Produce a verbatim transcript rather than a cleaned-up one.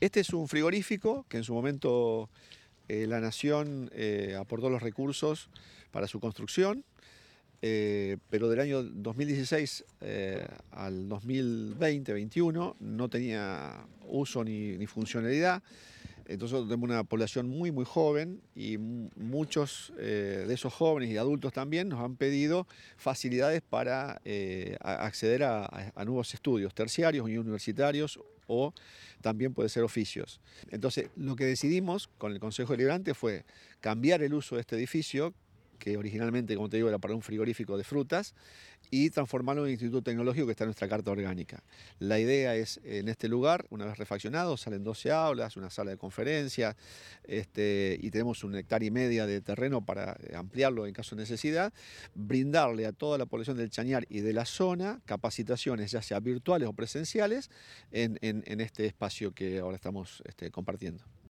Este es un frigorífico que en su momento eh, la Nación eh, aportó los recursos para su construcción, eh, pero del año dos mil dieciséis eh, al dos mil veinte veintiuno no tenía uso ni, ni funcionalidad. Entonces tenemos una población muy muy joven y muchos eh, de esos jóvenes y adultos también nos han pedido facilidades para eh, acceder a, a nuevos estudios terciarios y universitarios, o también puede ser oficios. Entonces lo que decidimos con el Consejo Deliberante fue cambiar el uso de este edificio, que originalmente, como te digo, era para un frigorífico de frutas, y transformarlo en un instituto tecnológico que está en nuestra carta orgánica. La idea es, en este lugar, una vez refaccionado, salen doce aulas, una sala de conferencias, este, y tenemos una hectárea y media de terreno para ampliarlo en caso de necesidad, brindarle a toda la población del Chañar y de la zona capacitaciones, ya sea virtuales o presenciales, en, en, en este espacio que ahora estamos este, compartiendo.